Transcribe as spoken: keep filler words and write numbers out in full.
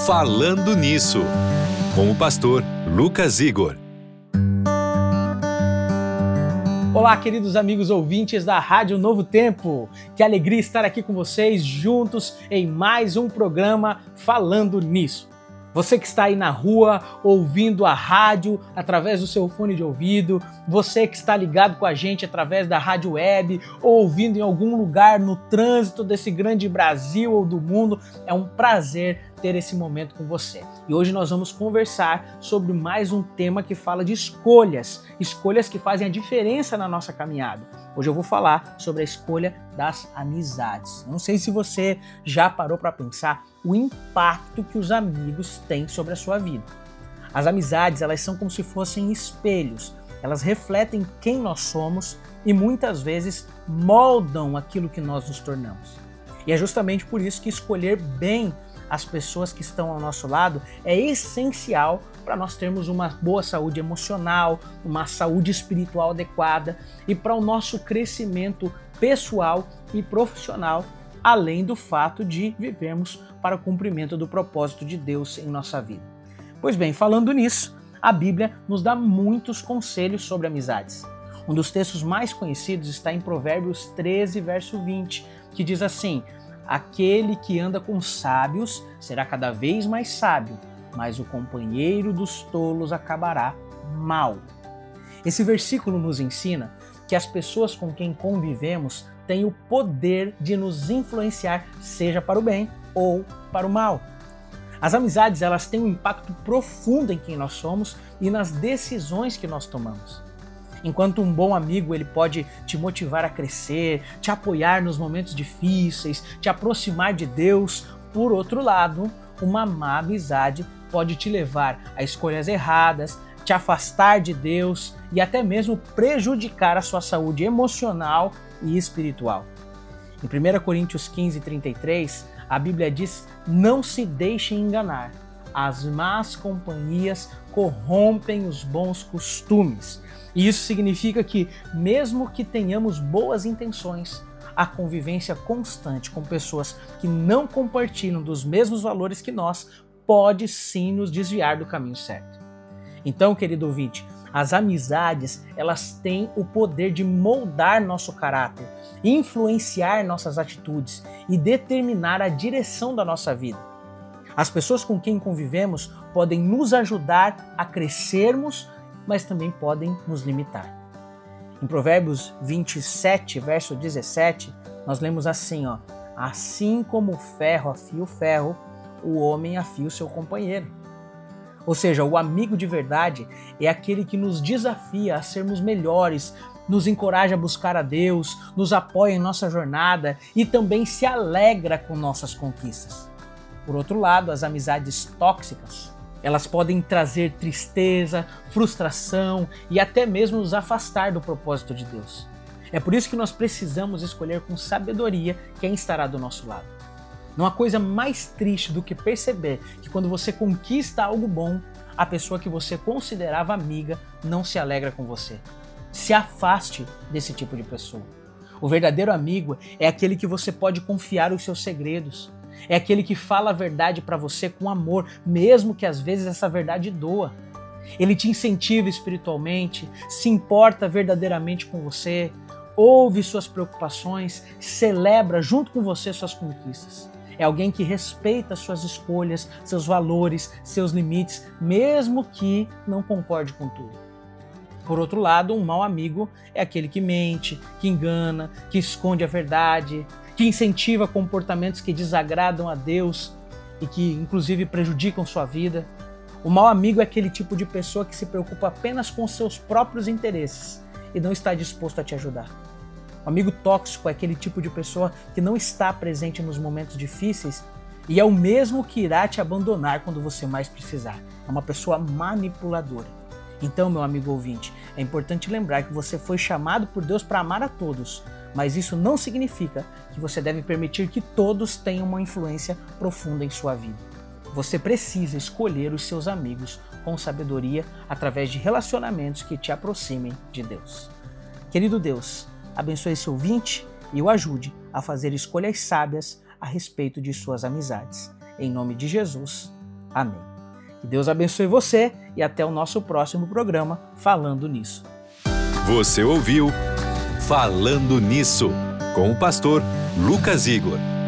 Falando Nisso, com o pastor Lucas Igor. Olá, queridos amigos ouvintes da Rádio Novo Tempo. Que alegria estar aqui com vocês juntos em mais um programa Falando Nisso. Você que está aí na rua ouvindo a rádio através do seu fone de ouvido, você que está ligado com a gente através da rádio web ou ouvindo em algum lugar no trânsito desse grande Brasil ou do mundo, é um prazer ter esse momento com você. E hoje nós vamos conversar sobre mais um tema que fala de escolhas, escolhas que fazem a diferença na nossa caminhada. Hoje eu vou falar sobre a escolha das amizades. Não sei se você já parou para pensar o impacto que os amigos têm sobre a sua vida. As amizades, elas são como se fossem espelhos. Elas refletem quem nós somos e muitas vezes moldam aquilo que nós nos tornamos. E é justamente por isso que escolher bem as pessoas que estão ao nosso lado é essencial para nós termos uma boa saúde emocional, uma saúde espiritual adequada e para o nosso crescimento pessoal e profissional, além do fato de vivermos para o cumprimento do propósito de Deus em nossa vida. Pois bem, falando nisso, a Bíblia nos dá muitos conselhos sobre amizades. Um dos textos mais conhecidos está em Provérbios treze, verso vinte, que diz assim: aquele que anda com sábios será cada vez mais sábio, mas o companheiro dos tolos acabará mal. Esse versículo nos ensina que as pessoas com quem convivemos têm o poder de nos influenciar, seja para o bem ou para o mal. As amizades, elas têm um impacto profundo em quem nós somos e nas decisões que nós tomamos. Enquanto um bom amigo, ele pode te motivar a crescer, te apoiar nos momentos difíceis, te aproximar de Deus, por outro lado, uma má amizade pode te levar a escolhas erradas, te afastar de Deus e até mesmo prejudicar a sua saúde emocional e espiritual. Em primeira Coríntios quinze, trinta e três, a Bíblia diz: não se deixem enganar, as más companhias corrompem os bons costumes. E isso significa que, mesmo que tenhamos boas intenções, a convivência constante com pessoas que não compartilham dos mesmos valores que nós pode sim nos desviar do caminho certo. Então, querido ouvinte, as amizades, elas têm o poder de moldar nosso caráter, influenciar nossas atitudes e determinar a direção da nossa vida. As pessoas com quem convivemos podem nos ajudar a crescermos, mas também podem nos limitar. Em Provérbios vinte e sete, verso dezessete, nós lemos assim, ó: assim como o ferro afia o ferro, o homem afia o seu companheiro. Ou seja, o amigo de verdade é aquele que nos desafia a sermos melhores, nos encoraja a buscar a Deus, nos apoia em nossa jornada e também se alegra com nossas conquistas. Por outro lado, as amizades tóxicas, elas podem trazer tristeza, frustração e até mesmo nos afastar do propósito de Deus. É por isso que nós precisamos escolher com sabedoria quem estará do nosso lado. Não há coisa mais triste do que perceber que quando você conquista algo bom, a pessoa que você considerava amiga não se alegra com você. Se afaste desse tipo de pessoa. O verdadeiro amigo é aquele que você pode confiar os seus segredos. É aquele que fala a verdade para você com amor, mesmo que às vezes essa verdade doa. Ele te incentiva espiritualmente, se importa verdadeiramente com você, ouve suas preocupações, celebra junto com você suas conquistas. É alguém que respeita suas escolhas, seus valores, seus limites, mesmo que não concorde com tudo. Por outro lado, um mau amigo é aquele que mente, que engana, que esconde a verdade, que incentiva comportamentos que desagradam a Deus e que, inclusive, prejudicam sua vida. O mau amigo é aquele tipo de pessoa que se preocupa apenas com seus próprios interesses e não está disposto a te ajudar. O amigo tóxico é aquele tipo de pessoa que não está presente nos momentos difíceis e é o mesmo que irá te abandonar quando você mais precisar. É uma pessoa manipuladora. Então, meu amigo ouvinte, é importante lembrar que você foi chamado por Deus para amar a todos, mas isso não significa que você deve permitir que todos tenham uma influência profunda em sua vida. Você precisa escolher os seus amigos com sabedoria através de relacionamentos que te aproximem de Deus. Querido Deus, abençoe esse ouvinte e o ajude a fazer escolhas sábias a respeito de suas amizades. Em nome de Jesus. Amém. Que Deus abençoe você e até o nosso próximo programa Falando Nisso. Você ouviu Falando Nisso, com o pastor Lucas Igor.